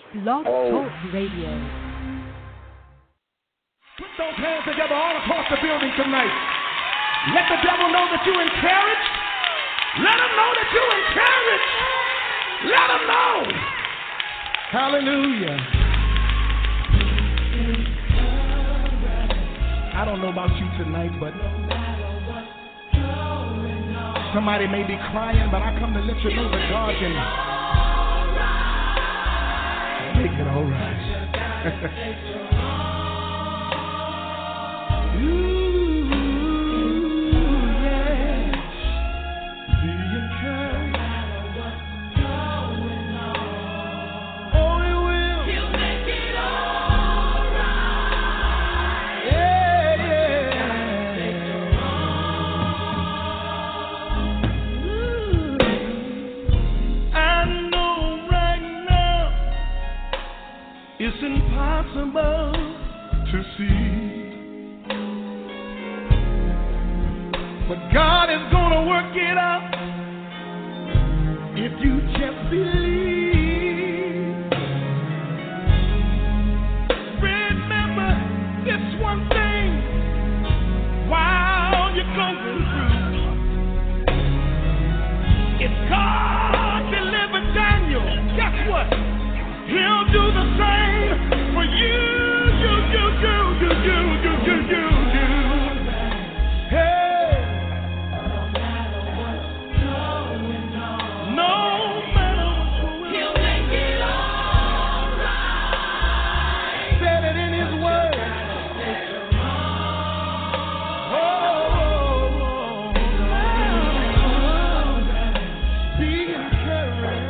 Blog Talk Radio. Put those hands together all across the building tonight. Let the devil know that you're encouraged. Let him know that you're encouraged. Let him know. Hallelujah. I don't know about you tonight, but somebody may be crying, but I come to let you know that God can make it all right. It's impossible to see, but God is gonna work it out if you just believe. Remember this one thing while you're going through. If God delivered Daniel, guess what? He'll do the same for you. Hey. No matter what's going on, he'll make it all right. Said it in his word. Be encouraged.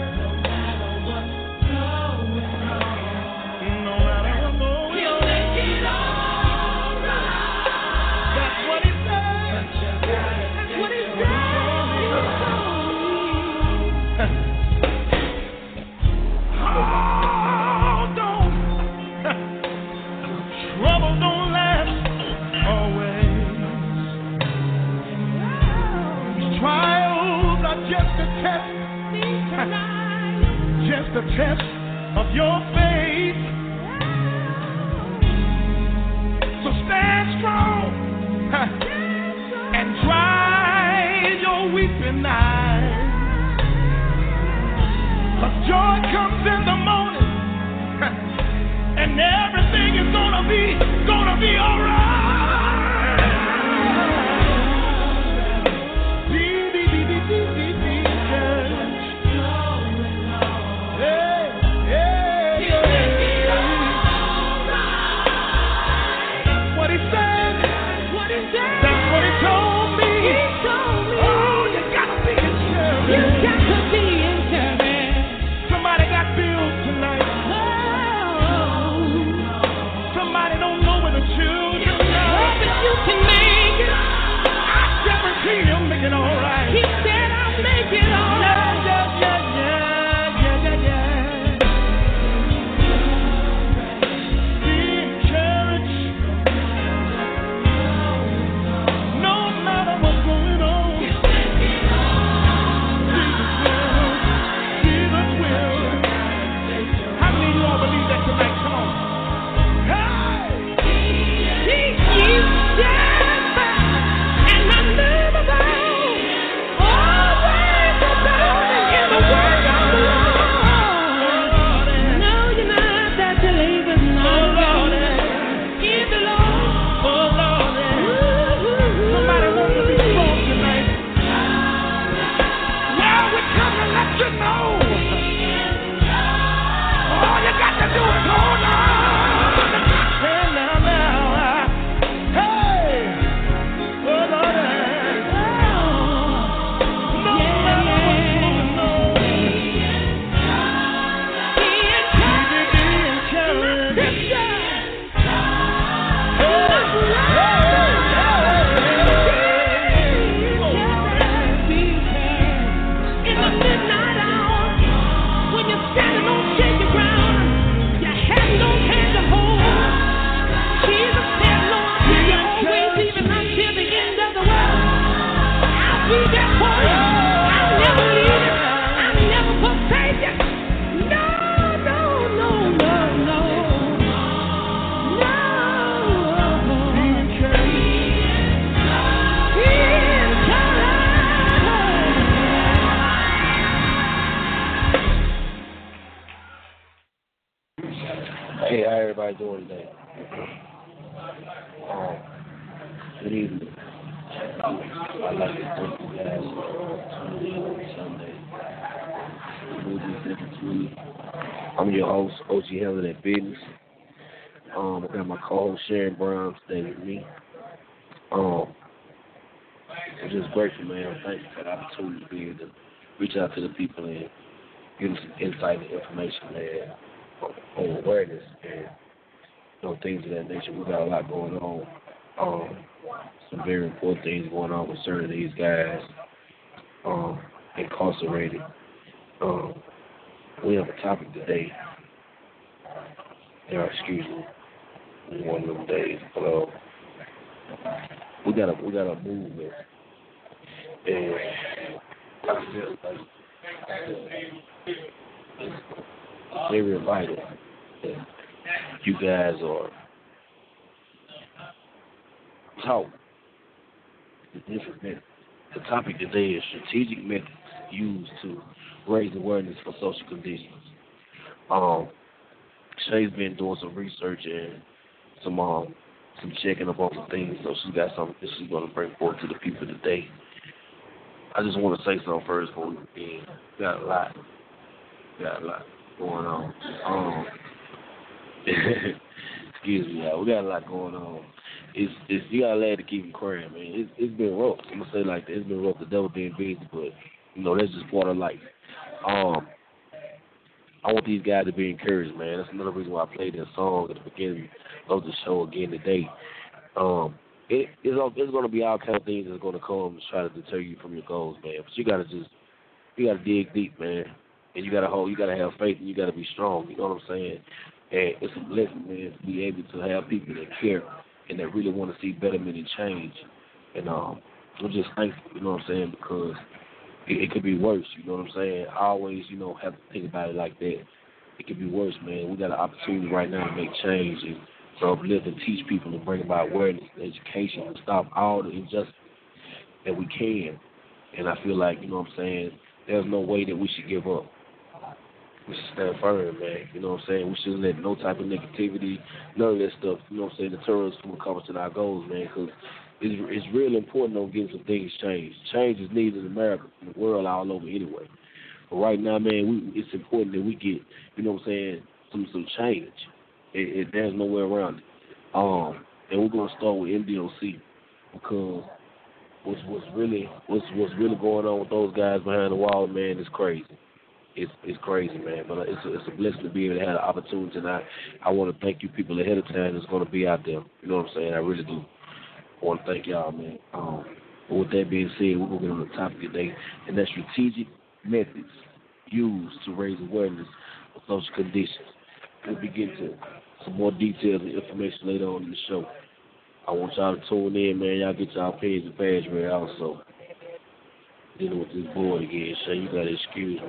Just a test of your faith. So stand strong and dry your weeping eyes. 'Cause joy comes in the morning, and everything is gonna be all right. Hey, how everybody doing today? Good evening. I'd like to thank you guys for tuning in on Sunday. I'm your host, OG Helen at Business. I got my co-host Sharon Brown today with me. I'm just grateful, man. I'm thankful for the opportunity to be able to reach out to the people and give them some insight and information, man, on awareness and things of that nature. We got a lot going on. Some very important things going on concerning these guys incarcerated. We have a topic today. Excuse me, one of them days. But we got a movement, and I feel like it's very vital that you guys are taught the different methods. The topic today is strategic methods used to raise awareness for social conditions. Shay's been doing some research and some checking up on some things, so she's got something that she's going to bring forth to the people today. I just want to say something first before we begin. We got a lot going on. Excuse me, y'all. We got a lot going on. It's you got a lad to keep him crying, man. It's been rough. I'm gonna say it like that. It's been rough. The devil being busy, but that's just part of life. I want these guys to be encouraged, man. That's another reason why I played that song at the beginning of the show again today. It's gonna be all kind of things that's gonna come to try to deter you from your goals, man. But you gotta dig deep, man. And you gotta have faith, and you gotta be strong. You know what I'm saying? And it's a blessing, man, to be able to have people that care and that really want to see betterment and change. And I'm just thankful, you know what I'm saying, because it could be worse, you know what I'm saying? I always, have to think about it like that. It could be worse, man. We got an opportunity right now to make change and to uplift and teach people and bring about awareness and education and stop all the injustice that we can. And I feel like, you know what I'm saying, there's no way that we should give up. We should stand firm, man. You know what I'm saying? We shouldn't let no type of negativity, none of that stuff, you know what I'm saying, deter us from accomplishing our goals, man, because it's really important to get some things changed. Change is needed in America, in the world, all over anyway. But right now, man, it's important that we get, you know what I'm saying, some change. There's no way around it. And we're gonna start with MDOC because what's really going on with those guys behind the wall, man, is crazy. It's crazy, man. But it's a blessing to be able to have the opportunity tonight. I want to thank you people ahead of time that's going to be out there. You know what I'm saying? I really do. I want to thank y'all, man. But with that being said, we're going to get on the topic today, and that's strategic methods used to raise awareness of social conditions. We'll be getting to some more details and information later on in the show. I want y'all to tune in, man. Y'all get y'all pens and pads ready also. Dealing with this board again, so you got to excuse me.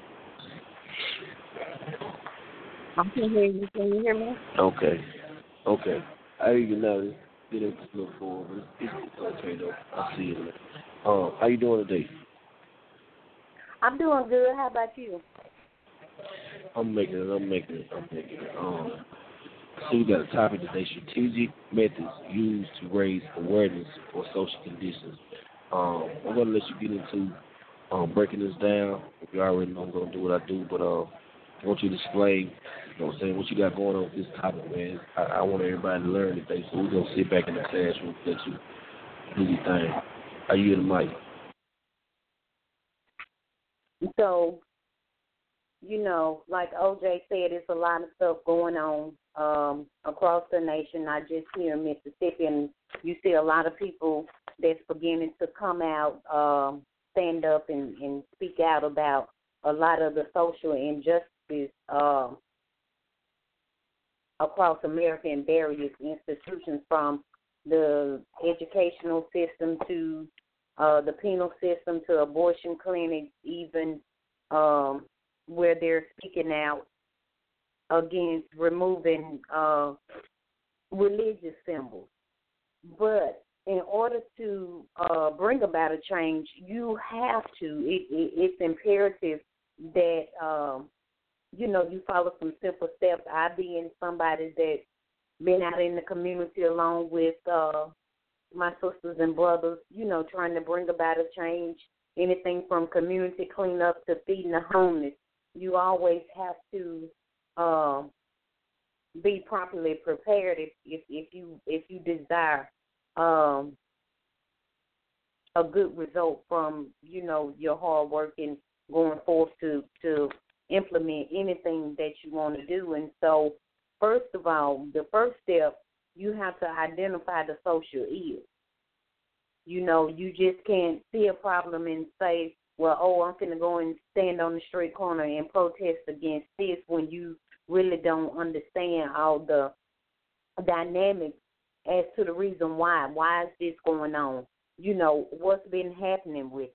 I can hear you. Can you hear me? Okay. I hear you now. Get up to look forward. It's okay, though. I see it, man. How you doing today? I'm doing good. How about you? I'm making it. So we got a topic today, strategic methods used to raise awareness for social conditions. I'm going to let you get into breaking this down. If you already know I'm going to do what I do, but I want you to explain, you know what I'm saying, what you got going on with this topic, man. I want everybody to learn today, so we're going to sit back in the classroom and let you do your thing. Are you in the mic? So, like OJ said, it's a lot of stuff going on across the nation, not just here in Mississippi. And you see a lot of people that's beginning to come out, stand up and speak out about a lot of the social injustices across America in various institutions, from the educational system to the penal system to abortion clinics, even where they're speaking out against removing religious symbols. But in order to bring about a change, you have to, it's imperative that you follow some simple steps. I being somebody that been out in the community along with my sisters and brothers, trying to bring about a change, anything from community cleanup to feeding the homeless. You always have to be properly prepared if you desire a good result from your hard work and going forth to implement anything that you want to do. And so, first of all, the first step, you have to identify the social ill. You just can't see a problem and say, well, I'm going to go and stand on the street corner and protest against this, when you really don't understand all the dynamics as to the reason why. Why is this going on? What's been happening with it.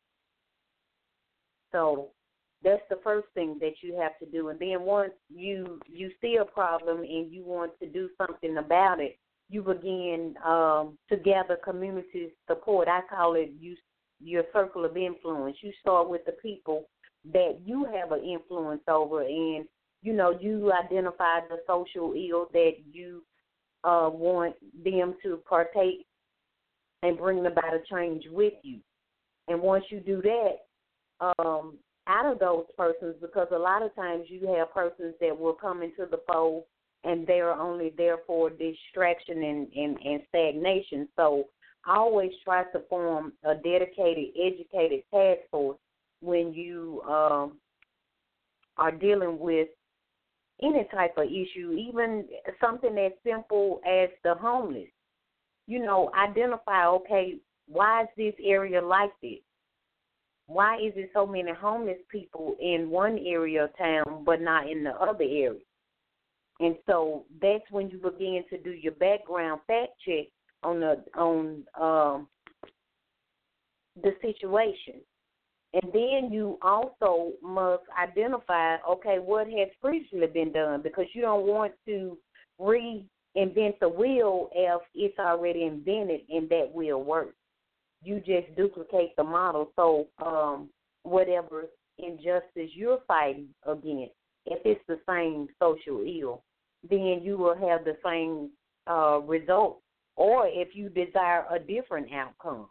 So that's the first thing that you have to do. And then once you see a problem and you want to do something about it, you begin to gather community support. I call it your circle of influence. You start with the people that you have an influence over, and, you identify the social ill that you want them to partake and bring about a change with you. And once you do that, out of those persons, because a lot of times you have persons that will come into the fold and they're only there for distraction and stagnation. So I always try to form a dedicated, educated task force when you are dealing with any type of issue, even something as simple as the homeless. Identify, okay, why is this area like this? Why is it so many homeless people in one area of town but not in the other area? And so that's when you begin to do your background fact check on the situation. And then you also must identify, okay, what has previously been done, because you don't want to reinvent the wheel if it's already invented and that wheel works. You just duplicate the model. So whatever injustice you're fighting against, if it's the same social ill, then you will have the same result. Or if you desire a different outcome,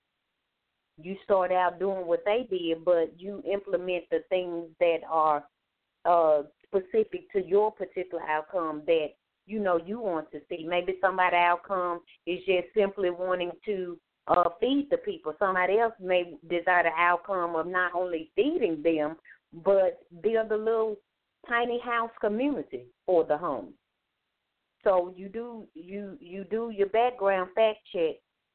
you start out doing what they did, but you implement the things that are specific to your particular outcome that you want to see. Maybe somebody's outcome is just simply wanting to feed the people. Somebody else may desire the outcome of not only feeding them, but build a little tiny house community for the homeless. So you do your background fact check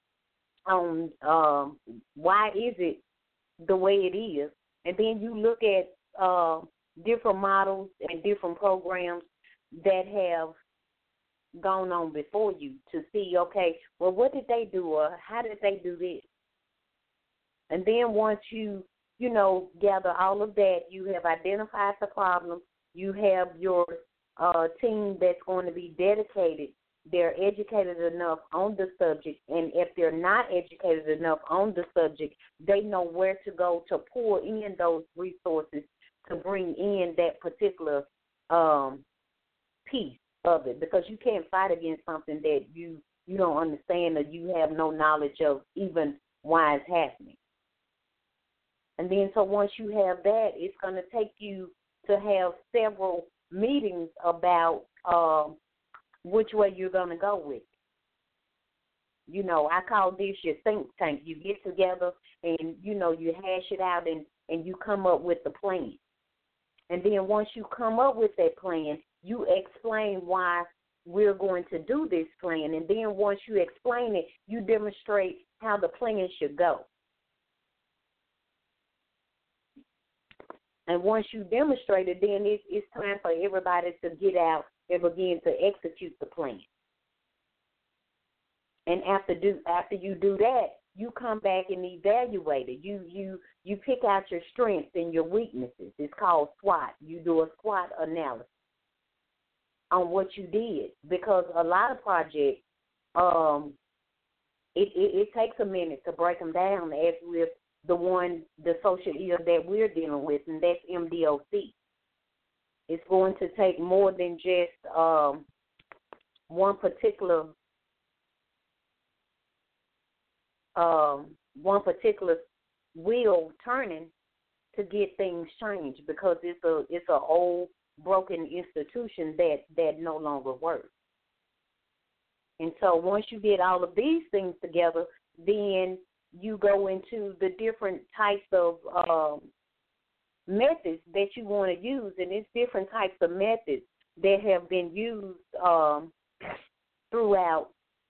on why is it the way it is, and then you look at different models and different programs that have gone on before you to see, okay, well, what did they do, or how did they do this? And then once you gather all of that, you have identified the problem, you have your team that's going to be dedicated. They're educated enough on the subject, and if they're not educated enough on the subject, they know where to go to pour in those resources to bring in that particular piece of it, because you can't fight against something that you don't understand or you have no knowledge of even why it's happening. And then so once you have that, it's going to take you to have several meetings about which way you're going to go with it. I call this your think tank. You get together and, you hash it out and you come up with the plan. And then once you come up with that plan, you explain why we're going to do this plan. And then once you explain it, you demonstrate how the plan should go. And once you demonstrate it, then it's time for everybody to get out and begin to execute the plan. And after you do that, you come back and evaluate it. You pick out your strengths and your weaknesses. It's called SWOT. You do a SWOT analysis on what you did, because a lot of projects, it takes a minute to break them down, as with the social ill that we're dealing with, and that's MDOC. It's going to take more than just one particular wheel turning to get things changed, because it's a old broken institution that no longer works. And so once you get all of these things together, then you go into the different types of methods that you want to use, and it's different types of methods that have been used throughout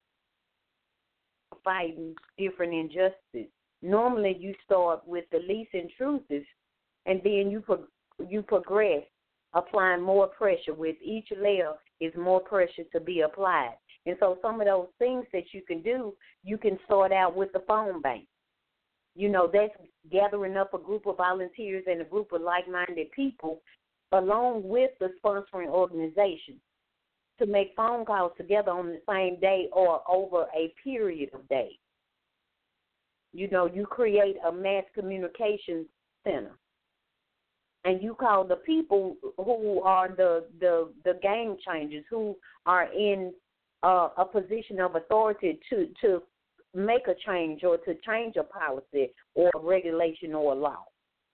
fighting different injustices. Normally, you start with the least intrusive, and then you progress, applying more pressure. With each layer is more pressure to be applied. And so some of those things that you can do, you can start out with the phone bank. You know, that's gathering up a group of volunteers and a group of like-minded people along with the sponsoring organization to make phone calls together on the same day or over a period of days. You know, you create a mass communication center, and you call the people who are the game changers, who are in a position of authority to make a change or to change a policy or a regulation or a law.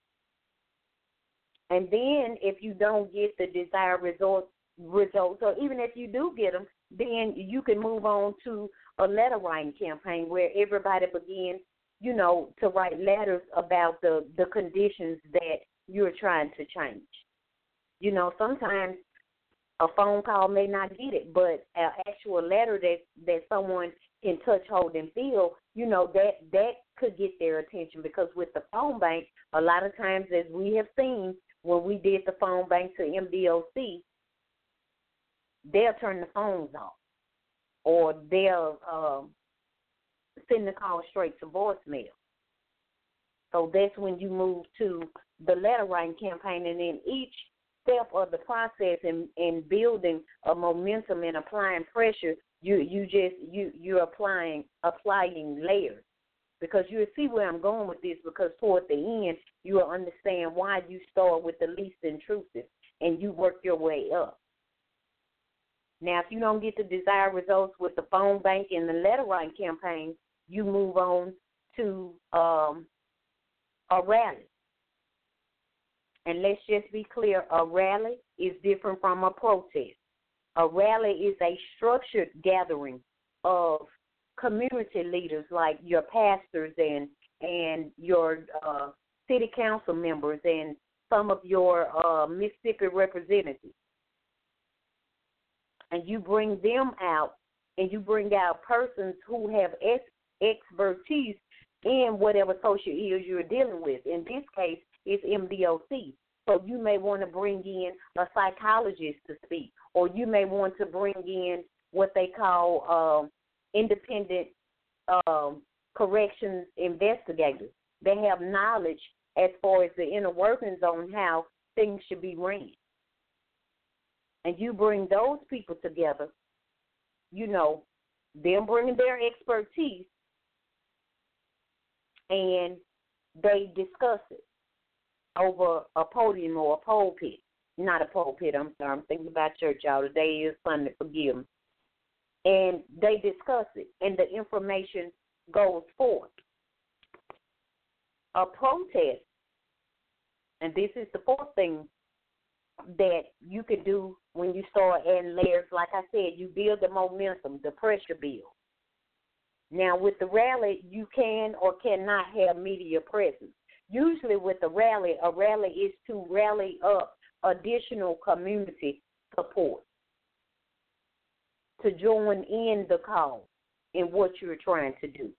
And then if you don't get the desired results, or even if you do get them, then you can move on to a letter writing campaign where everybody begins, you know, to write letters about the conditions that you're trying to change. You know, sometimes a phone call may not get it, but an actual letter that someone can touch, hold, and feel, you know, that could get their attention, because with the phone bank, a lot of times, as we have seen when we did the phone bank to MDOC, they'll turn the phones off, or they'll send the call straight to voicemail. So that's when you move to the letter writing campaign, and then each step of the process in building a momentum and applying pressure, you're applying layers, because you'll see where I'm going with this, because toward the end you will understand why you start with the least intrusive and you work your way up. Now, if you don't get the desired results with the phone bank and the letter writing campaign, you move on to a rally. And let's just be clear, a rally is different from a protest. A rally is a structured gathering of community leaders like your pastors and your city council members and some of your Mississippi representatives. And you bring them out, and you bring out persons who have expertise in whatever social ills you're dealing with. In this case, it's MDOC. So you may want to bring in a psychologist to speak, or you may want to bring in what they call independent corrections investigators. They have knowledge as far as the inner workings on how things should be ran. And you bring those people together, you know, them bringing their expertise, and they discuss it over a podium or a pulpit. Not a pulpit, I'm sorry. I'm thinking about church, y'all. Today is Sunday, forgive me. And they discuss it, and the information goes forth. A protest, and this is the fourth thing that you can do when you start adding layers. Like I said, you build the momentum, the pressure build. Now, with the rally, you can or cannot have media presence. Usually with a rally is to rally up additional community support to join in the cause in what you're trying to do.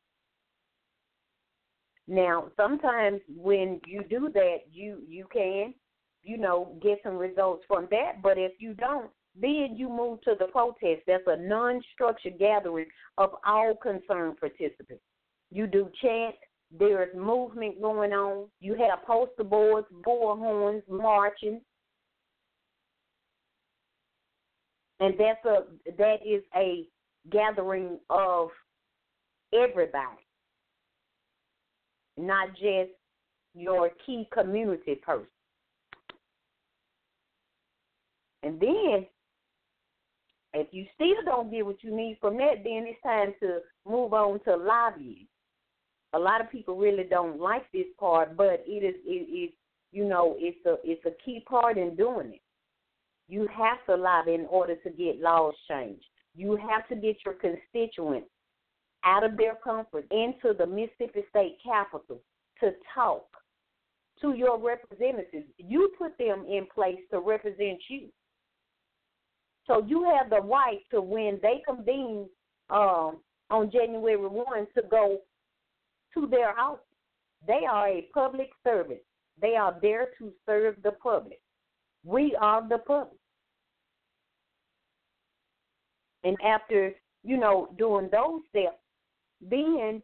Now, sometimes when you do that, you can, you know, get some results from that. But if you don't, then you move to the protest. That's a non-structured gathering of all concerned participants. You do chant. There's movement going on. You have poster boards, bullhorns, marching. And that is a gathering of everybody, not just your key community person. And then, if you still don't get what you need from that, then it's time to move on to lobbying. A lot of people really don't like this part, but it's a key part in doing it. You have to lobby in order to get laws changed. You have to get your constituents out of their comfort into the Mississippi State Capitol to talk to your representatives. You put them in place to represent you. So you have the right to, when they convene on January 1, to go to their office. They are a public servant. They are there to serve the public. We are the public. And after, doing those steps, then,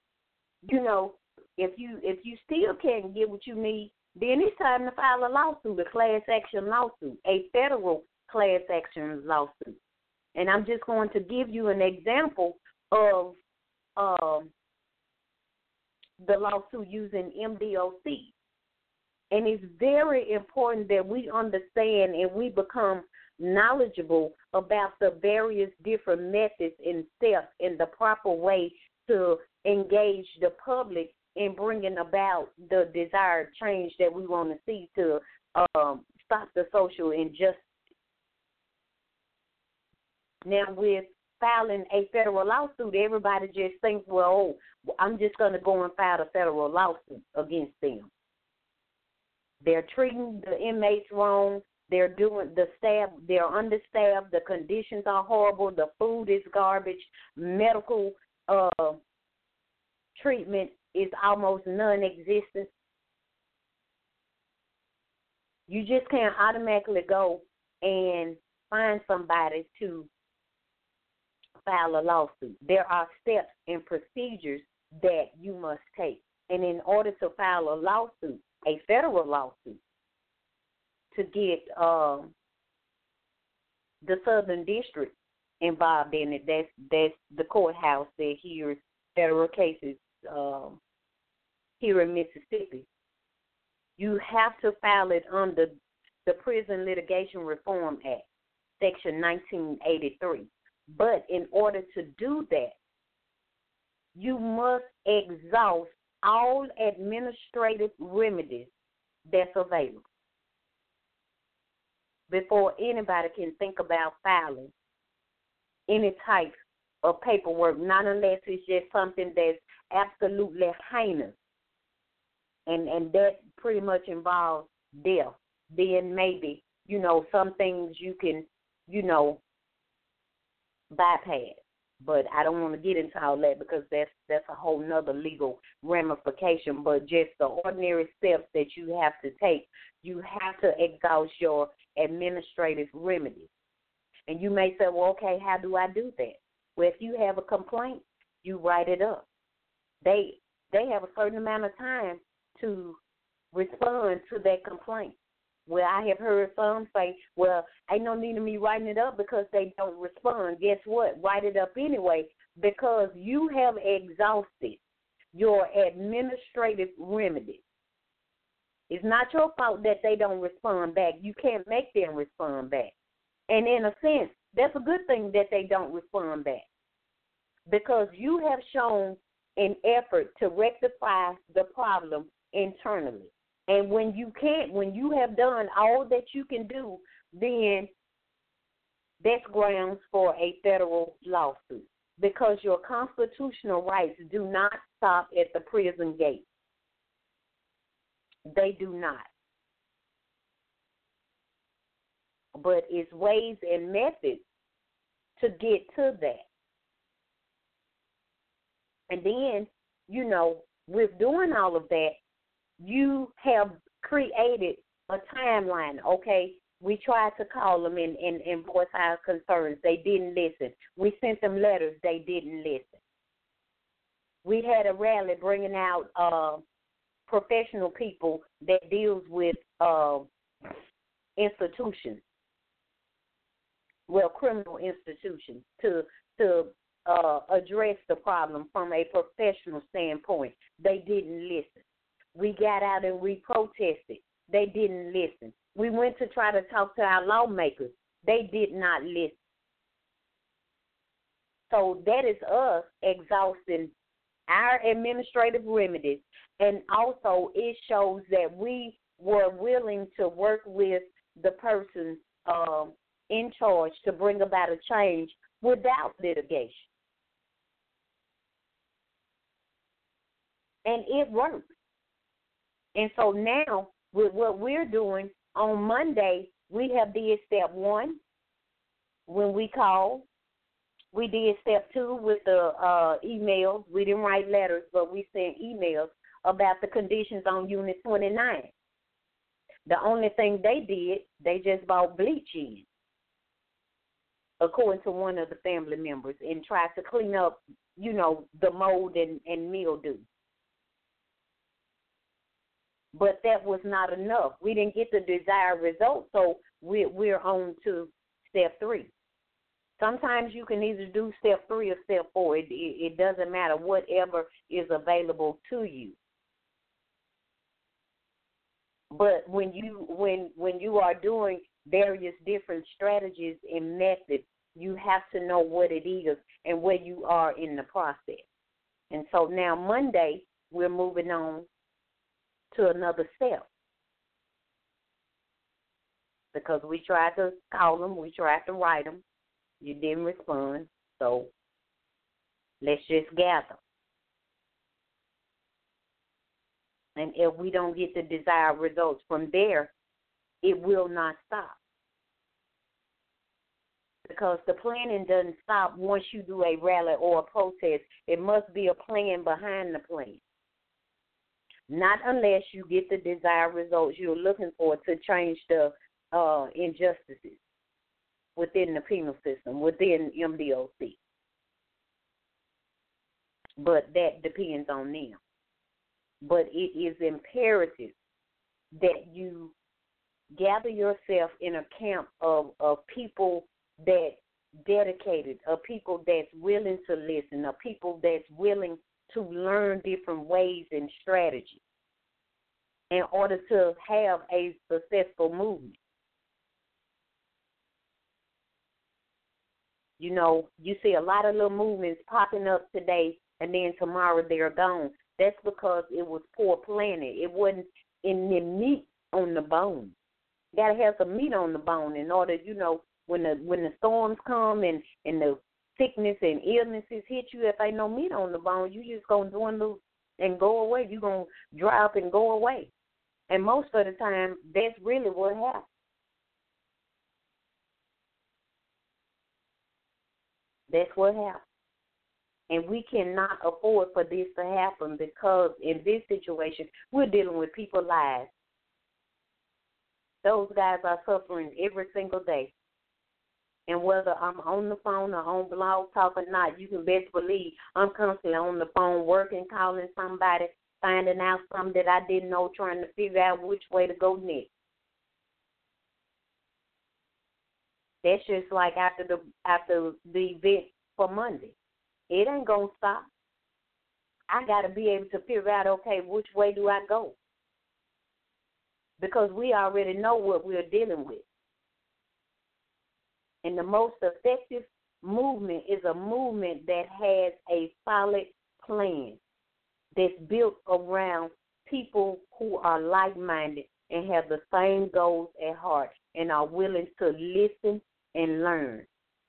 if you still can't get what you need, then it's time to file a lawsuit, a class action lawsuit, a federal class action lawsuit. And I'm just going to give you an example of the lawsuit using MDOC. And it's very important that we understand and we become knowledgeable about the various different methods and steps and the proper way to engage the public in bringing about the desired change that we want to see to stop the social injustice. Now, with filing a federal lawsuit, everybody just thinks, well, I'm just going to go and file a federal lawsuit against them. They're treating the inmates wrong. They're doing the staff. They're understaffed. The conditions are horrible. The food is garbage. Medical treatment is almost non-existent. You just can't automatically go and find somebody to file a lawsuit. There are steps and procedures that you must take. And in order to file a lawsuit, a federal lawsuit, to get the Southern District involved in it, that's the courthouse that hears federal cases here in Mississippi. You have to file it under the Prison Litigation Reform Act, Section 1983. But in order to do that, you must exhaust all administrative remedies that's available before anybody can think about filing any type of paperwork, not unless it's just something that's absolutely heinous. And that pretty much involves death. Then maybe, some things you can, bypass. But I don't want to get into all that because that's a whole nother legal ramification. But just the ordinary steps that you have to take, you have to exhaust your administrative remedies. And you may say, well, okay, how do I do that? Well, if you have a complaint, you write it up. They have a certain amount of time to respond to that complaint. Well, I have heard some say, well, ain't no need of me writing it up because they don't respond. Guess what? Write it up anyway because you have exhausted your administrative remedies. It's not your fault that they don't respond back. You can't make them respond back. And in a sense, that's a good thing that they don't respond back because you have shown an effort to rectify the problem internally. And when you have done all that you can do, then that's grounds for a federal lawsuit because your constitutional rights do not stop at the prison gate. They do not. But it's ways and methods to get to that. And then, with doing all of that, you have created a timeline, okay? We tried to call them and voice our concerns. They didn't listen. We sent them letters. They didn't listen. We had a rally bringing out professional people that deals with institutions, criminal institutions, to address the problem from a professional standpoint. They didn't listen. We got out and we protested. They didn't listen. We went to try to talk to our lawmakers. They did not listen. So that is us exhausting our administrative remedies, and also it shows that we were willing to work with the person in charge to bring about a change without litigation. And it works. And so now, with what we're doing, on Monday, we have did step 1 when we called. We did step 2 with the emails. We didn't write letters, but we sent emails about the conditions on Unit 29. The only thing they did, they just bought bleach in, according to one of the family members, and tried to clean up, the mold and mildew. But that was not enough. We didn't get the desired result, so we're on to step 3. Sometimes you can either do step 3 or step 4. It doesn't matter, whatever is available to you. But when you are doing various different strategies and methods, you have to know what it is and where you are in the process. And so now Monday, we're moving on to another step. Because we tried to call them, we tried to write them. You didn't respond, so let's just gather. And if we don't get the desired results from there, it will not stop. Because the planning doesn't stop once you do a rally or a protest. It must be a plan behind the plan. Not unless you get the desired results you're looking for to change the injustices within the penal system, within MDOC. But that depends on them. But it is imperative that you gather yourself in a camp of people that dedicated, of people that's willing to listen, of people that's willing to learn different ways and strategies in order to have a successful movement. You see a lot of little movements popping up today, and then tomorrow they're gone. That's because it was poor planning. It wasn't in the meat on the bone. You got to have some meat on the bone in order, when the storms come and the sickness and illnesses hit you, if ain't no meat on the bone, you just going to dwindle and go away. You're going to dry up and go away. And most of the time, that's really what happens. That's what happens. And we cannot afford for this to happen because in this situation, we're dealing with people's lives. Those guys are suffering every single day. And whether I'm on the phone or on Blog Talk or not, you can best believe I'm constantly on the phone working, calling somebody, finding out something that I didn't know, trying to figure out which way to go next. That's just like after the event for Monday. It ain't going to stop. I got to be able to figure out, okay, which way do I go? Because we already know what we're dealing with. And the most effective movement is a movement that has a solid plan that's built around people who are like-minded and have the same goals at heart and are willing to listen and learn.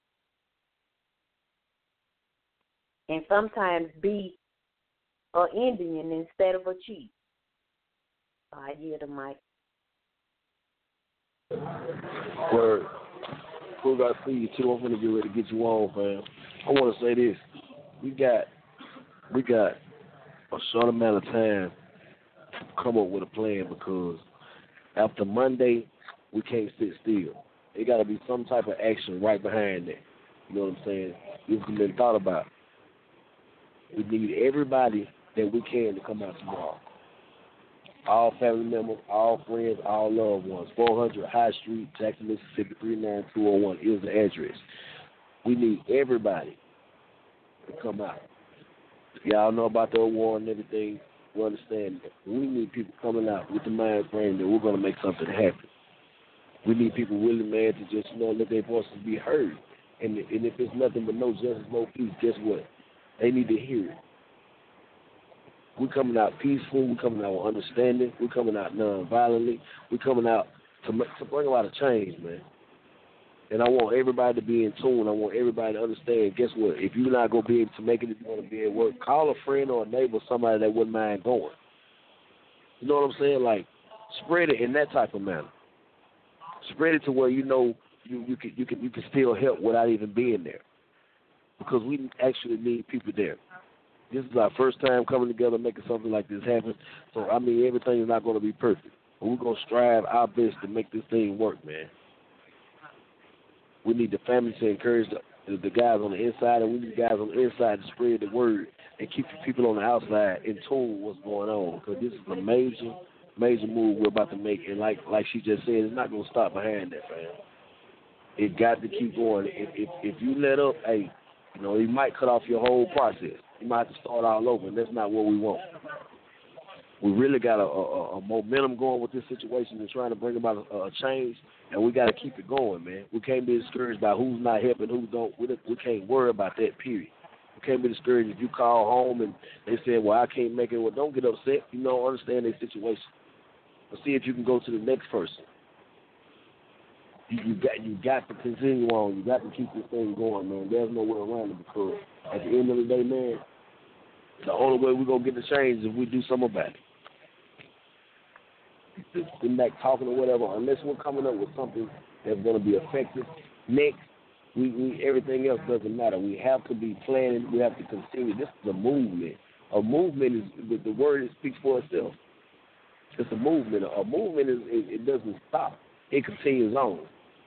And sometimes be an Indian instead of a chief. I hear the mic. Word. Cool, I see you too. I'm gonna get ready to get you on, fam. I want to say this: we got a short amount of time to come up with a plan because after Monday we can't sit still. There got to be some type of action right behind that. You know what I'm saying? It's been thought about. We need everybody that we can to come out tomorrow. All family members, all friends, all loved ones. 400 High Street, Jackson, Mississippi, 39201 is the address. We need everybody to come out. Y'all know about the award and everything. We understand that. We need people coming out with the mind frame that we're going to make something happen. We need people willing, man, to just, let their voices be heard. And if it's nothing but no justice, no peace, guess what? They need to hear it. We're coming out peaceful. We're coming out with understanding. We're coming out non-violently. We're coming out to bring about a change, man. And I want everybody to be in tune. I want everybody to understand, guess what? If you're not going to be able to make it, if you want to be at work, call a friend or a neighbor, somebody that wouldn't mind going. You know what I'm saying? Like, spread it in that type of manner. Spread it to where you can still help without even being there. Because we actually need people there. This is our first time coming together making something like this happen. So, I mean, everything is not going to be perfect. But we're going to strive our best to make this thing work, man. We need the family to encourage the guys on the inside, and we need the guys on the inside to spread the word and keep the people on the outside in tune with what's going on. Because this is a major move we're about to make. And like she just said, it's not going to stop behind that, fam. It got to keep going. If you let up, hey, you might cut off your whole process. You might have to start all over, and that's not what we want. We really got a momentum going with this situation and trying to bring about a change, and we got to keep it going, man. We can't be discouraged by who's not helping, who don't. We can't worry about that, period. We can't be discouraged if you call home and they say, well, I can't make it. Well, don't get upset. Understand their situation. But see if you can go to the next person. You got to continue on. You got to keep this thing going, man. There's no way around it because at the end of the day, man, the only way we're going to get the change is if we do something about it. Sitting back talking or whatever, unless we're coming up with something that's going to be effective next, we everything else doesn't matter. We have to be planning. We have to continue. This is a movement. A movement is the word that speaks for itself. It's a movement. A movement it doesn't stop. It continues on.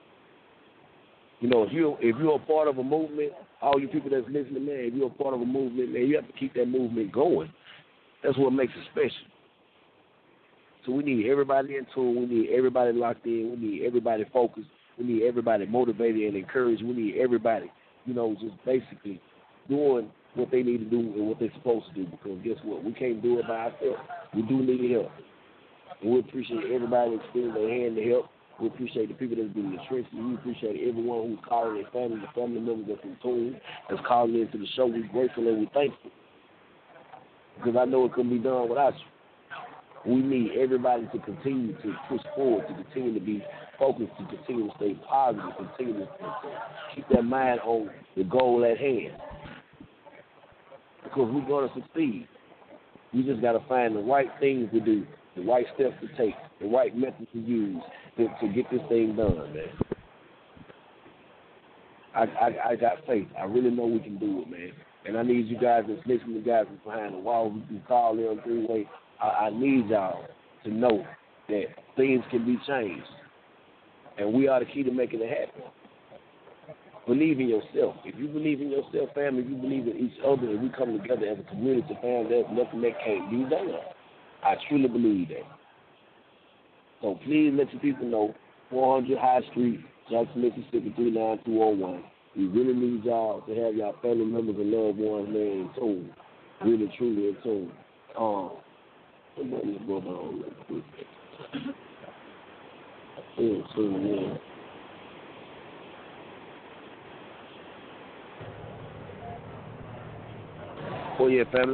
If you're a part of a movement, all you people that's listening, man, if you're a part of a movement, man, you have to keep that movement going. That's what makes it special. So we need everybody in tune. We need everybody locked in. We need everybody focused. We need everybody motivated and encouraged. We need everybody, just basically doing what they need to do and what they're supposed to do. Because guess what? We can't do it by ourselves. We do need help. And we appreciate everybody that's extending their hand to help. We appreciate the people that's been in the trenches. We appreciate everyone who's calling their family, the family members that's in tune, that's calling into the show. We're grateful and we're thankful. Because I know it couldn't be done without you. We need everybody to continue to push forward, to continue to be focused, to continue to stay positive, continue to keep that mind on the goal at hand. Because we're going to succeed. We just got to find the right things to do, the right steps to take, the right methods to use to get this thing done, man. I got faith. I really know we can do it, man. And I need you guys that's listening, the guys that's behind the wall, we can call in three-way. I need y'all to know that things can be changed. And we are the key to making it happen. Believe in yourself. If you believe in yourself, family, if you believe in each other, and we come together as a community, family, there's nothing that can't be done. I truly believe that. So please let your people know, 400 High Street, Jackson, Mississippi, 39201. We really need y'all to have y'all family members and loved ones there in tune. Really, truly in tune. What is going on real quick? Yeah. Oh, yeah, family.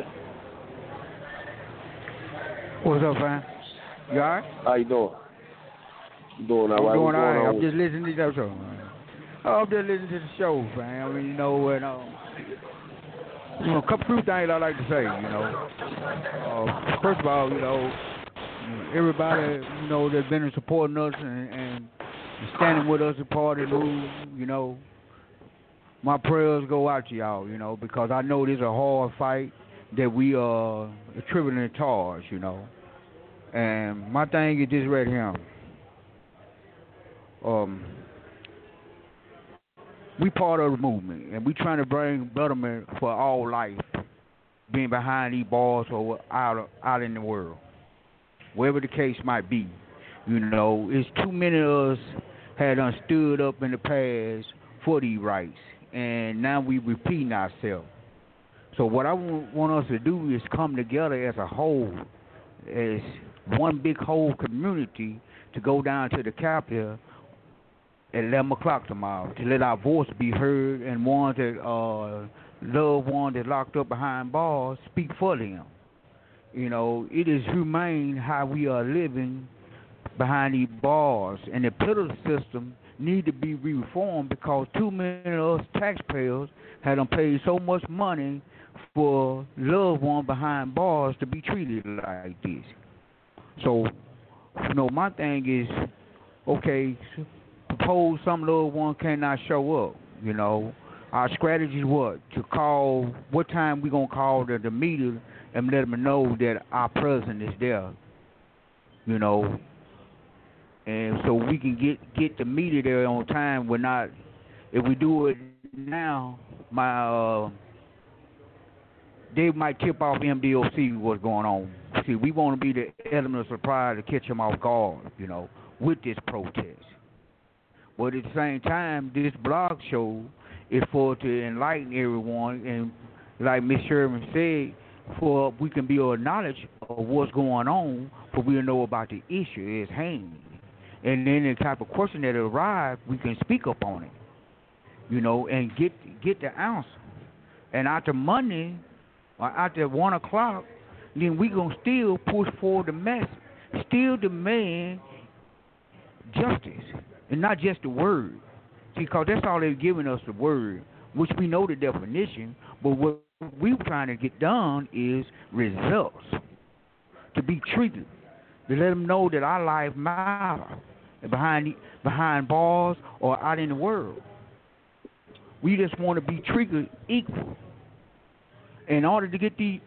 What's up, fam? You all right? How you doing? You doing all right? I'm doing all right. I'm just listening to the show, man. I'm just listening to the show, fam. A few things I like to say, First of all, everybody, that's been supporting us and standing with us as part of the move, my prayers go out to y'all, because I know this is a hard fight that we are attributing towards, And my thing is just right here. We part of the movement, and we trying to bring betterment for all life, being behind these bars or out in the world, wherever the case might be. It's too many of us had stood up in the past for these rights, and now we repeating ourselves. So what I want us to do is come together as a whole, as one big whole community, to go down to the Capitol at 11 o'clock tomorrow to let our voice be heard, and ones that loved ones that locked up behind bars speak for them. You know, it is humane how we are living behind these bars, and the penal system need to be reformed because too many of us taxpayers have done paid so much money for loved ones behind bars to be treated like this. So, you know, my thing is, okay, suppose some loved one cannot show up, you know. Our strategy is what? To call, what time we going to call the media and let them know that our presence is there, you know. And so we can get the media there on time. We're not, if we do it now, they might tip off MDOC what's going on. See, we want to be the element of surprise to catch them off guard, you know, with this protest. But at the same time, this blog show is for to enlighten everyone, and like Miss Sherman said, for we can be of knowledge of what's going on, for we know about the issue at hand. And then the type of question that arrives, we can speak up on it, you know, and get the answer. And after Monday, or after 1 o'clock, then we gonna still push forward the message, still demand justice, and not just the word. Because that's all they're giving us, the word, which we know the definition, but what we're trying to get done is results, to be treated, to let them know that our life matters behind bars or out in the world. We just want to be treated equal. In order to get the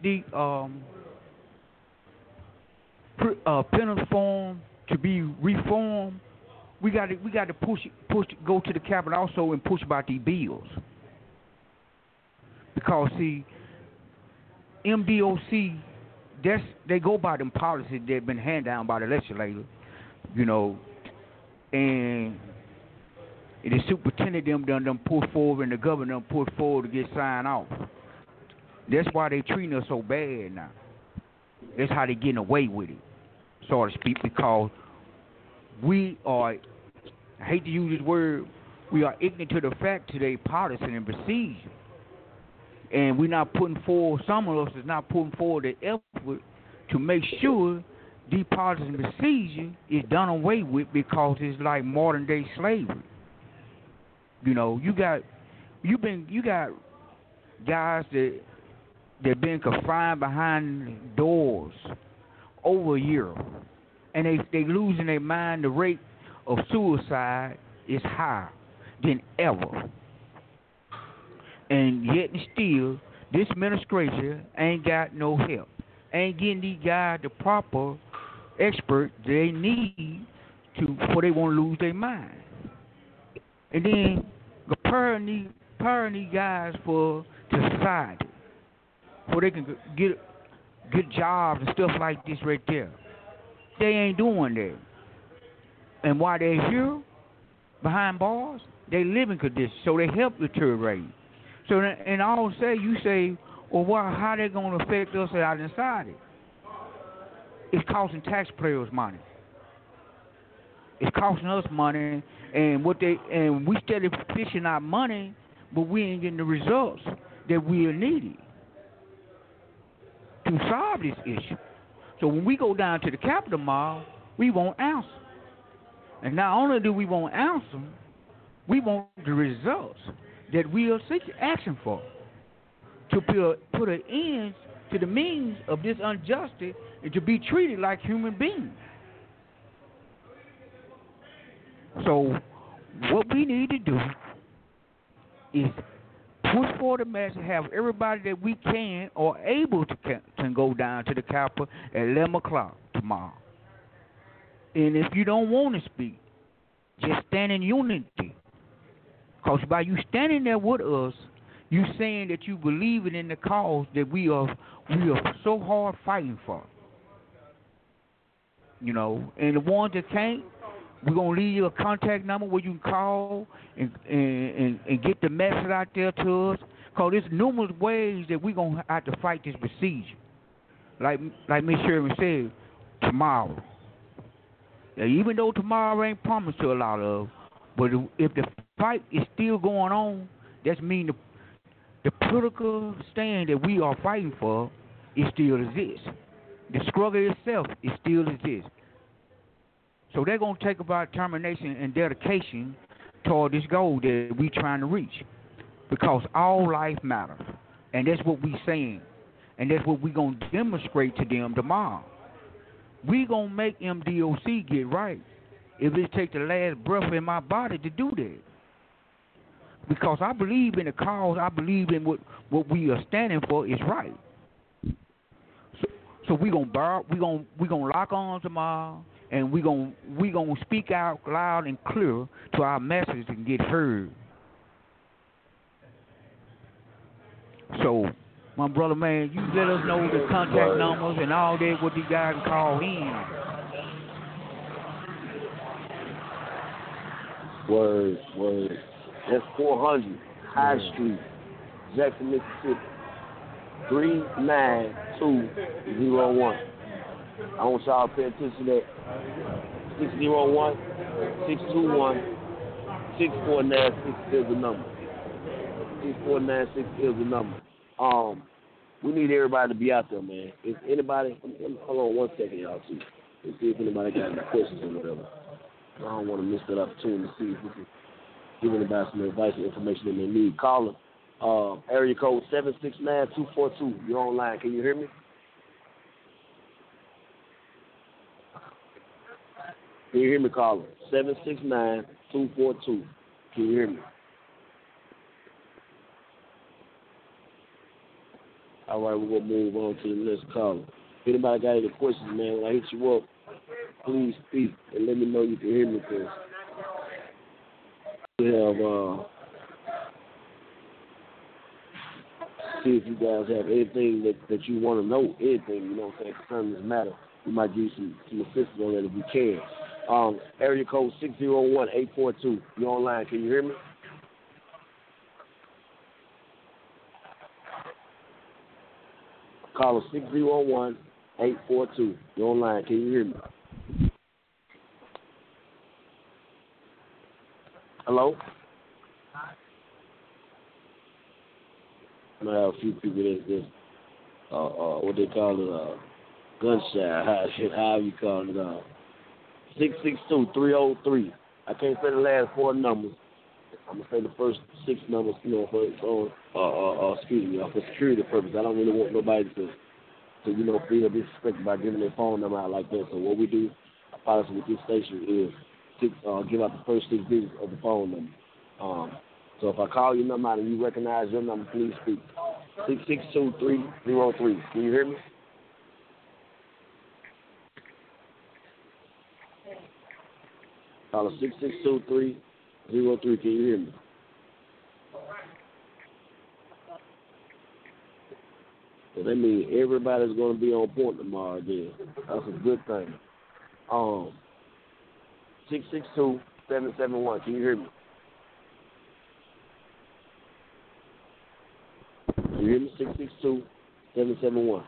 penal form to be reformed, we got to push go to the Capitol also and push about these bills. Because see, MDOC, they go by them policies that have been handed down by the legislature, you know, and the superintendent them put forward and the governor them put forward to get signed off. That's why they treating us so bad now. That's how they getting away with it, so to speak, because we are, I hate to use this word, we are ignorant to the fact today policy and procedure. And we're not putting forward, some of us is not putting forward the effort to make sure the policy and procedure is done away with, because it's like modern day slavery. You know, you got guys that been confined behind doors over a year, and they losing their mind. The rate of suicide is higher than ever. And yet and still, this administration ain't got no help. Ain't getting these guys the proper expert they need before they won't lose their mind. And then preparing these guys for society, so they can get jobs and stuff like this right there. They ain't doing that. And while they're here, behind bars, they living conditions, so they help deteriorate. So, and all say, you say, well, how they going to affect us out inside it? It's costing taxpayers money. It's costing us money, and we steady fishing out money, but we ain't getting the results that we are needed to solve this issue. So when we go down to the Capitol tomorrow, we won't answer. And not only do we won't answer, we want the results that we are seeking action for, to put an end to the means of this injustice and to be treated like human beings. So what we need to do is push forward the message, have everybody that we can or able to can go down to the Capitol at 11 o'clock tomorrow. And if you don't want to speak, just stand in unity. Because by you standing there with us, you saying that you believe in the cause that we are so hard fighting for. You know, and the ones that can't, we're going to leave you a contact number where you can call and get the message out there to us. Because there's numerous ways that we're going to have to fight this procedure. Like Ms. Sherman said, tomorrow. Now, even though tomorrow ain't promised to a lot of, But if the fight is still going on, that means the political stand that we are fighting for, it still exists. The struggle itself, it still exists. So they're going to take about determination and dedication toward this goal that we trying to reach. Because all life matters. And that's what we saying. And that's what we going to demonstrate to them tomorrow. We going to make MDOC get right. If it takes the last breath in my body to do that. Because I believe in the cause, I believe in what we are standing for is right. So we gonna lock arms tomorrow, and we gonna speak out loud and clear to our message and get heard. So, my brother, man, you let us know the contact numbers and all that, what you guys can call in. Word. That's 400 High Street, Jackson, Mississippi, 39201. I want y'all to pay attention to that. 601-621-6496 is the number. 6496 is the number. We need everybody to be out there, man. If anybody, hold on one second, y'all, too. Let's see if anybody got any questions or whatever. I don't want to miss that opportunity to see if we can give anybody some advice and information that they need. Call them. Area code 769-242. You're online. Can you hear me? Can you hear me, caller? 769-242. Can you hear me? All right, we're going to move on to the next caller. If anybody got any questions, man, when I hit you up, please speak and let me know you can hear me, because we have, see if you guys have anything that you want to know, anything, you know what I'm saying, concerning this matter. We might give you some assistance on that if we can. Area code 601-842. You're online. Can you hear me? Call us 601-842. You're online. Can you hear me? Hello? I have a few people that's what they call it, gun shy. How you call it? 662-303. I can't say the last four numbers. I'm gonna say the first six numbers, you know, for excuse me, for security purposes. I don't really want nobody to feel disrespected by giving their phone number out like that. So what we do, our policy with this station is give out the first six digits of the phone number. So if I call your number out and you recognize your number, please speak. 662-303. Can you hear me? Call us 662-303. Can you hear me? So that means everybody's going to be on point tomorrow then. That's a good thing. 662-771. Can you hear me? Can you hear me? 662-771.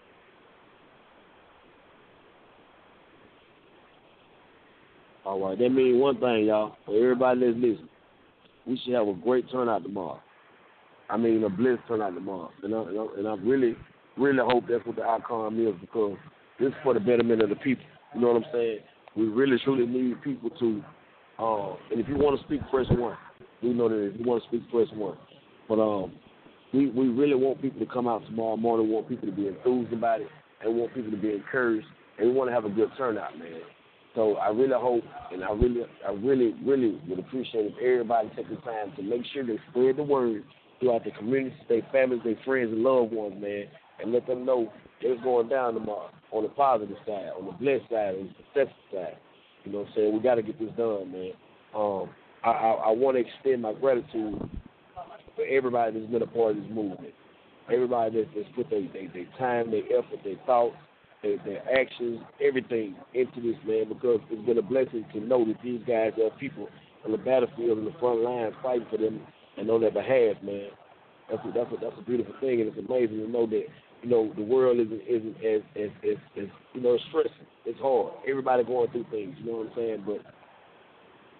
All right, that means one thing, y'all. For everybody that's listening, we should have a great turnout tomorrow. I mean, a bliss turnout tomorrow. And I really, really hope that's what the outcome is, because this is for the betterment of the people. You know what I'm saying? We really, truly need people to, and if you want to speak, press 1. We know that if you want to speak, press 1. But we really want people to come out tomorrow morning. We want people to be enthused about it, and we want people to be encouraged, and we want to have a good turnout, man. So I really hope, and I really would appreciate if everybody take the time to make sure they spread the word throughout the community, their families, their friends, and loved ones, man, and let them know it's going down tomorrow on the positive side, on the blessed side, on the successful side. You know what I'm saying? We got to get this done, man. I want to extend my gratitude for everybody that's been a part of this movement, everybody that's put their time, their effort, their thoughts, their actions, everything into this, man, because it's been a blessing to know that these guys are people on the battlefield in the front lines fighting for them and on their behalf, man. That's a beautiful thing, and it's amazing to know that, you know, the world isn't as you know, it's stressing. It's hard. Everybody going through things, you know what I'm saying? But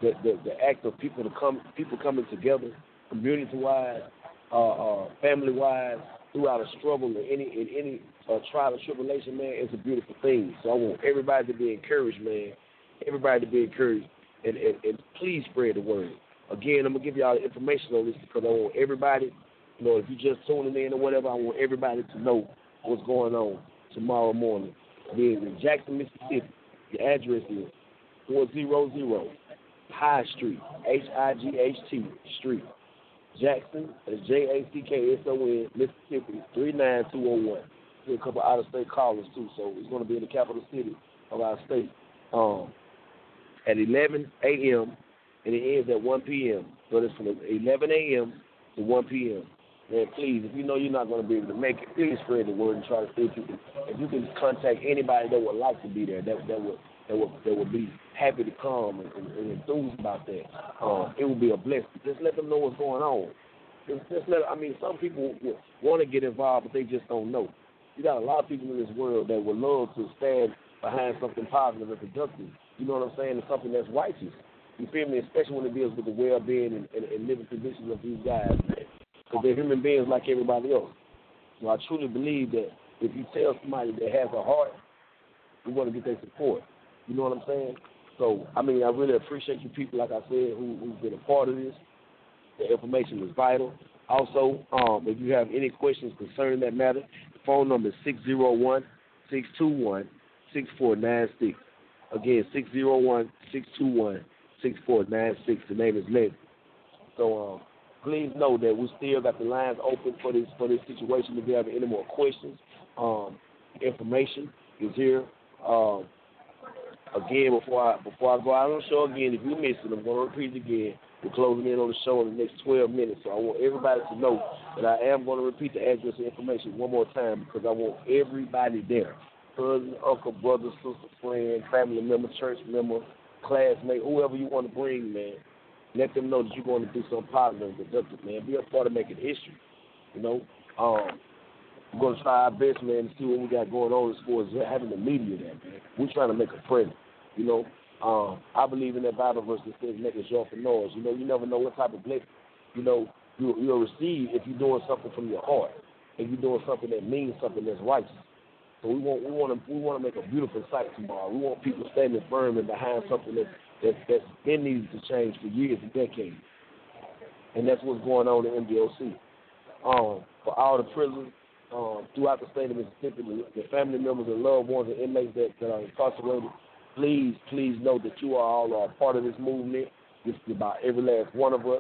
the act of people coming together, community-wise, family-wise, throughout a struggle or any trial or tribulation, man, it's a beautiful thing. So I want everybody to be encouraged, man. Everybody to be encouraged, and please spread the word. Again, I'm gonna give y'all the information on this because I want everybody, if you're just tuning in or whatever, I want everybody to know what's going on tomorrow morning. Being in Jackson, Mississippi. The address is 400 High Street, Hight Street, Jackson, that's JACKSON, Mississippi, 39201. There's a couple out-of-state callers, too, so it's going to be in the capital city of our state at 11 a.m., and it ends at 1 p.m. So it's from 11 a.m. to 1 p.m. Man, please, if you know you're not going to be able to make it, please spread the word and try to see if you can contact anybody that would like to be there, that would be happy to come and enthused about that. It would be a blessing. Just let them know what's going on. Some people want to get involved, but they just don't know. You got a lot of people in this world that would love to stand behind something positive and productive. You know what I'm saying? It's something that's righteous. You feel me? Especially when it deals with the well-being and living conditions of these guys, man. Because they're human beings like everybody else. So I truly believe that if you tell somebody that has a heart, you want to get their support. You know what I'm saying? So, I really appreciate you people, like I said, who've been a part of this. The information is vital. Also, if you have any questions concerning that matter, the phone number is 601-621-6496. Again, 601-621-6496. The name is Leslie. So, please know that we still got the lines open for this situation. If you have any more questions, information is here. Again, before I go out on the show again, if you missed it, I'm going to repeat it again. We're closing in on the show in the next 12 minutes, so I want everybody to know that I am going to repeat the address and information one more time because I want everybody there. Cousin, uncle, brother, sister, friend, family member, church member, classmate, whoever you want to bring, man. Let them know that you're going to do something positive and productive, man. Be a part of making history, We're going to try our best, man, to see what we got going on as far as having the media there, man. We're trying to make a presence, I believe in that Bible verse that says make a joyful noise. You never know what type of blessing, you'll receive if you're doing something from your heart, if you're doing something that means something that's righteous. So we want to make a beautiful sight tomorrow. We want people standing firm and behind something that's been needed to change for years and decades. And that's what's going on in MDOC. For all the prisoners throughout the state of Mississippi, the family members and loved ones and inmates that are incarcerated, please know that you all are a part of this movement. This is about every last one of us.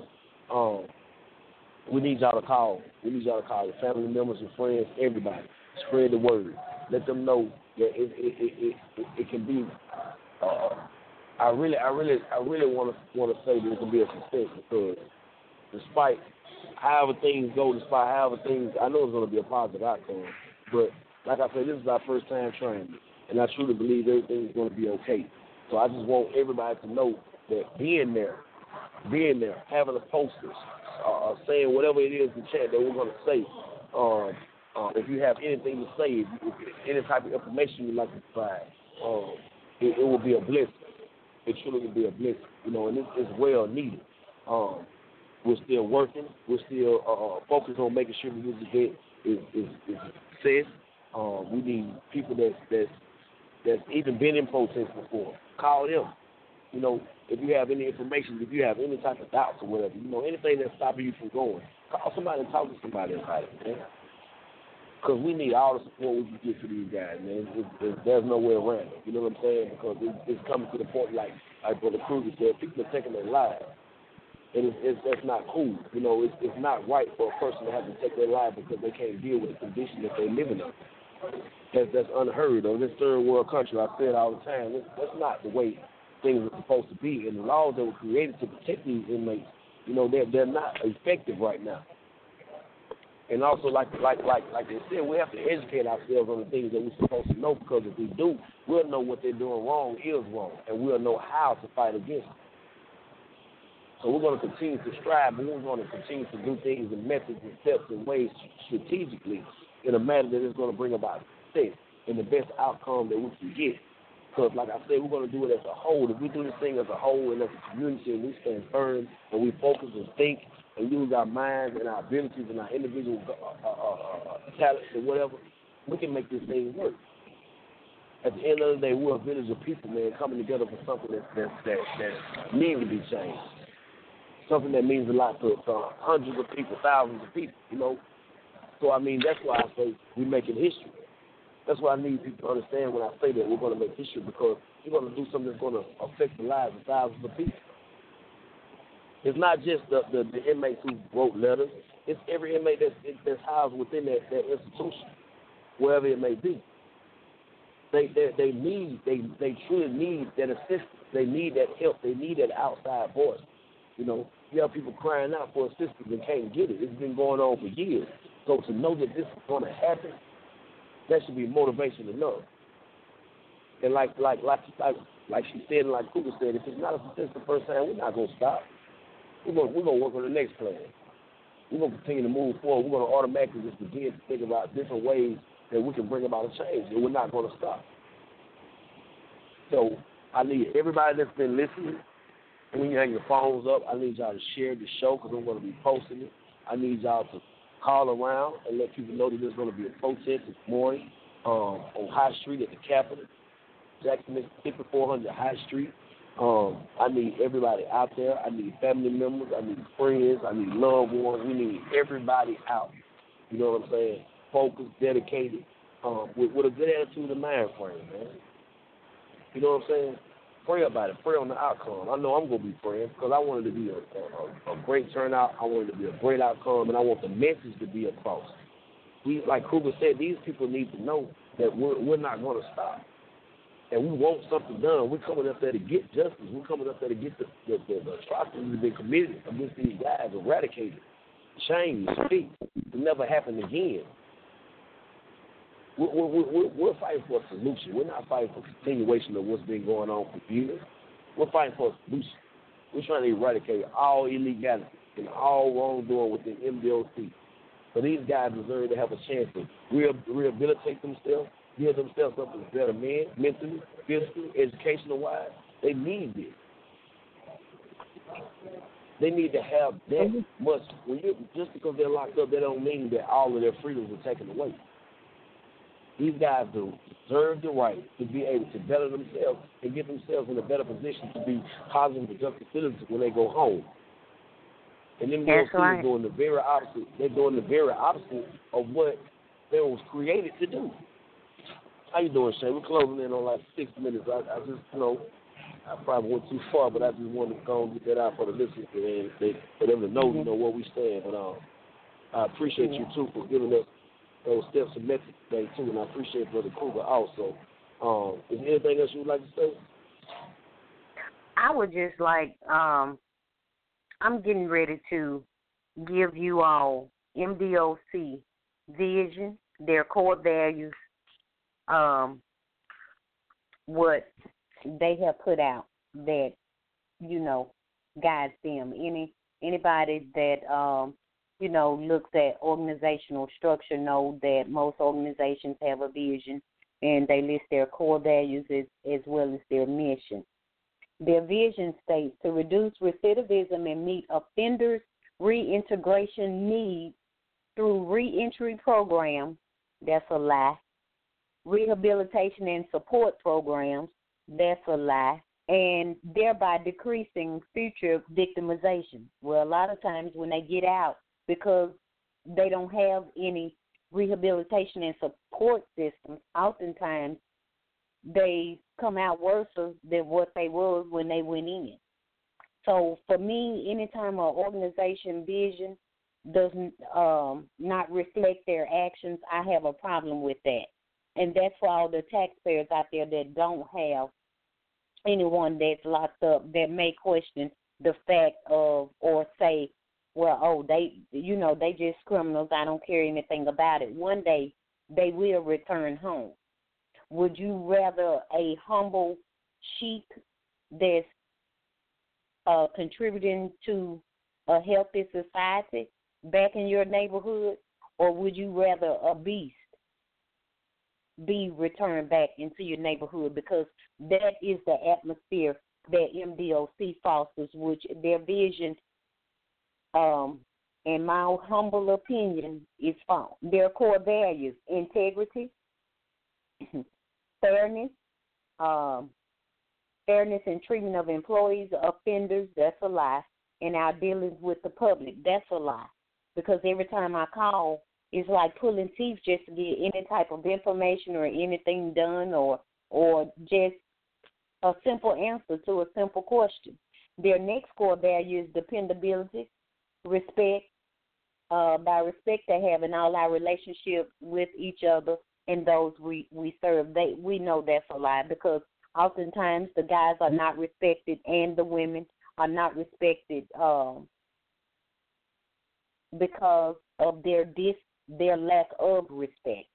We need y'all to call. Your family members and friends, everybody. Spread the word. Let them know that it can be. I really want to say that it can be a success because despite however things go, I know it's going to be a positive outcome. But like I said, this is our first time trying it, and I truly believe everything is going to be okay. So I just want everybody to know that being there, having the posters, saying whatever it is in chat that we're going to say. If you have anything to say, if any type of information you'd like to provide, it will be a blessing. It truly will be a blessing, and it's well needed. We're still working. We're still focused on making sure that this event is a success. We need people that's even been in protest before. Call them. If you have any information, if you have any type of doubts or whatever, anything that's stopping you from going, call somebody and talk to somebody about it, man. Because we need all the support we can get to these guys, man. There's no way around it. You know what I'm saying? Because it's coming to the point, like Brother Kruger said, people are taking their lives. And that's not cool. It's not right for a person to have to take their life because they can't deal with the condition that they're living in. That's unheard of. In this third world country, I say it all the time, that's not the way things are supposed to be. And the laws that were created to protect these inmates, they're not effective right now. And also, like they said, we have to educate ourselves on the things that we're supposed to know, because if we do, we'll know what they're doing wrong is wrong, and we'll know how to fight against it. So we're going to continue to strive, and we're going to continue to do things in methods and steps and ways strategically in a manner that is going to bring about success and the best outcome that we can get. Because, like I said, we're going to do it as a whole. If we do this thing as a whole and as a community and we stand firm and we focus and think and use our minds and our abilities and our individual talents and whatever, we can make this thing work. At the end of the day, we're a village of people, man, coming together for something that needs to be changed. Something that means a lot to hundreds of people, thousands of people, you know. So, I mean, that's why I say we're making history. That's why I need people to understand when I say that we're going to make history, because we're going to do something that's going to affect the lives of thousands of people. It's not just the inmates who wrote letters. It's every inmate that's housed within that institution, wherever it may be. They truly need that assistance. They need that help. They need that outside voice. You know, you have people crying out for assistance and can't get it. It's been going on for years. So to know that this is going to happen, that should be motivation enough. And like she said, and like Cougar said, if it's not a success the first time, we're not going to stop. We're going to work on the next plan. We're going to continue to move forward. We're going to automatically just begin to think about different ways that we can bring about a change, and we're not going to stop. So I need everybody that's been listening, when you hang your phones up, I need y'all to share the show because I'm going to be posting it. I need y'all to call around and let people know that there's going to be a protest this morning on High Street at the Capitol, Jackson, Mississippi, 400 High Street. I need everybody out there. I need family members. I need friends. I need loved ones. We need everybody out. You know what I'm saying? Focused, dedicated, with a good attitude and mind frame, man. You know what I'm saying? Pray about it. Pray on the outcome. I know I'm going to be praying because I want it to be a great turnout. I want it to be a great outcome, and I want the message to be across. Like Kruger said, these people need to know that we're not going to stop. And we want something done. We're coming up there to get justice. We're coming up there to get the atrocities that have been committed against these guys eradicated, changed, fixed, to never happen again. We're fighting for a solution. We're not fighting for continuation of what's been going on for years. We're fighting for a solution. We're trying to eradicate all illegality and all wrongdoing within MDOC. So these guys deserve to have a chance to rehabilitate themselves, build themselves up as better men, mentally, physically, educational-wise. They need this. They need to have that much. Just because they're locked up, that don't mean that all of their freedoms are taken away. These guys deserve the right to be able to better themselves and get themselves in a better position to be positive, productive citizens when they go home. And then we'll see doing the very opposite. They're doing the very opposite of what they was created to do. How you doing, Shay? We're closing in on like 6 minutes. I just, I probably went too far, but I just wanted to go and get that out for the listeners and for them to know, where we stand. But I appreciate you, too, for giving us those steps and methods today, too, and I appreciate Brother Kruger also. Is there anything else you would like to say? I would just like, I'm getting ready to give you all MDOC vision, their core values, what they have put out that, guides them. Anybody that, looks at organizational structure know that most organizations have a vision and they list their core values as well as their mission. Their vision states to reduce recidivism and meet offenders' reintegration needs through reentry programs, that's a lie, rehabilitation and support programs, that's a lie, and thereby decreasing future victimization. Well, a lot of times when they get out, because they don't have any rehabilitation and support systems, oftentimes they come out worse than what they were when they went in. So for me, anytime an organization vision does not reflect their actions, I have a problem with that. And that's for all the taxpayers out there that don't have anyone that's locked up that may question the fact of or say, well, they just criminals. I don't care anything about it. One day they will return home. Would you rather a humble sheep that's contributing to a healthy society back in your neighborhood, or would you rather a beast be returned back into your neighborhood, because that is the atmosphere that MDOC fosters, which their vision, in my humble opinion, is found. Their core values: integrity, fairness, fairness in treatment of employees, offenders, that's a lie, and our dealings with the public, that's a lie. Because every time I call, it's like pulling teeth just to get any type of information or anything done, or just a simple answer to a simple question. Their next core value is dependability, respect. By respect, they have in all our relationships with each other and those we serve. We know that's a lie, because oftentimes the guys are not respected and the women are not respected because of their lack of respect.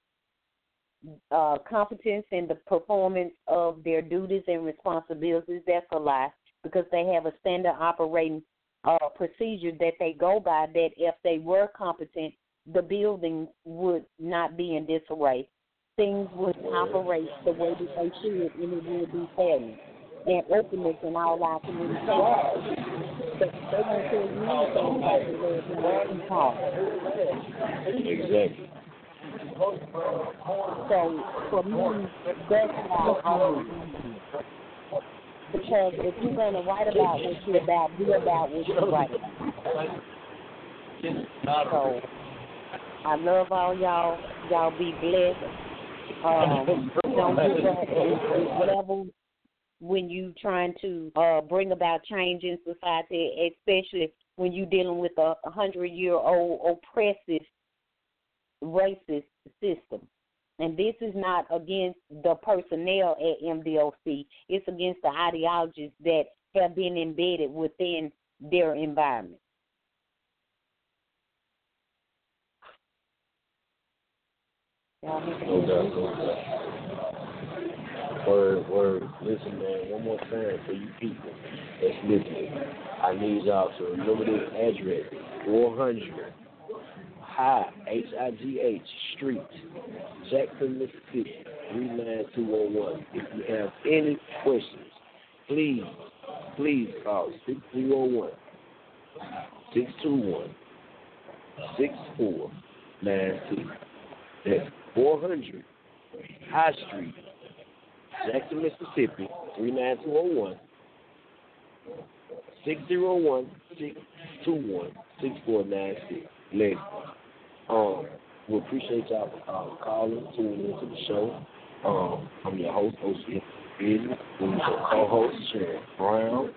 Competence in the performance of their duties and responsibilities, that's a lie, because they have a standard operating procedure that they go by, that if they were competent, the building would not be in disarray. Things would operate the way that they should, and it would be fairness and openness in all our communication. But they won't tell you anything about the Lord and Paul. Exactly. So for me, that's why I would. Because if you're going to write about what you're about, be about what you write about. So I love all y'all. Y'all be blessed. Don't give up at level when you trying to bring about change in society, especially when you're dealing with a 100-year-old oppressive, racist system. And this is not against the personnel at MDOC. It's against the ideologies that have been embedded within their environment. No doubt. Word. Listen, man, one more time for you people that's listening. I need y'all to remember this address: 400 High Street, Jackson, Mississippi, 39201. If you have any questions, please call 601-621-6496. That's 400 High Street, Jackson, Mississippi, 39201. 601-621-6496. Listen, we appreciate y'all for calling, tuning into the show. I'm your host, O.C. Business. I'm your co-host, Sharon Brown.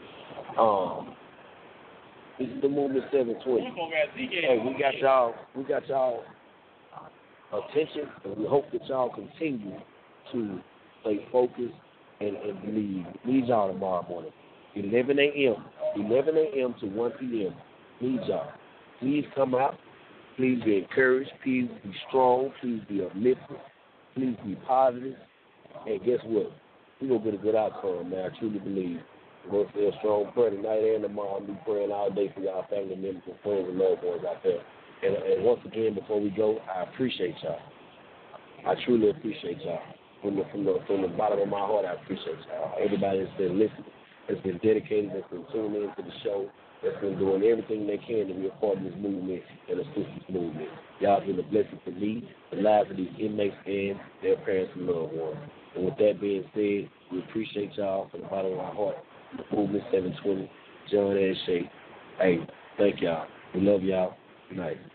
This is the Movement 720. Hey, we got y'all attention, and we hope that y'all continue to stay focused and believe. Need y'all tomorrow morning, 11 a.m. to 1 p.m. Need y'all. Please come out. Please be encouraged. Please be strong. Please be uplifted. Please be positive. And guess what? We're going to get a good outcome, man. I truly believe. We're going to say a strong prayer tonight and tomorrow. I'll be praying all day for y'all family members and friends and loved ones out there. And once again, before we go, I appreciate y'all. I truly appreciate y'all. From the bottom of my heart, I appreciate y'all. Everybody that's been listening, that's been dedicated, that's been tuning into the show, that's been doing everything they can to be a part of this movement and assist this movement. Y'all been a blessing for me, the lives of these inmates, and their parents and loved ones. And with that being said, we appreciate y'all from the bottom of our heart. The Movement 720, John and Shay. Hey, thank y'all. We love y'all. Good night.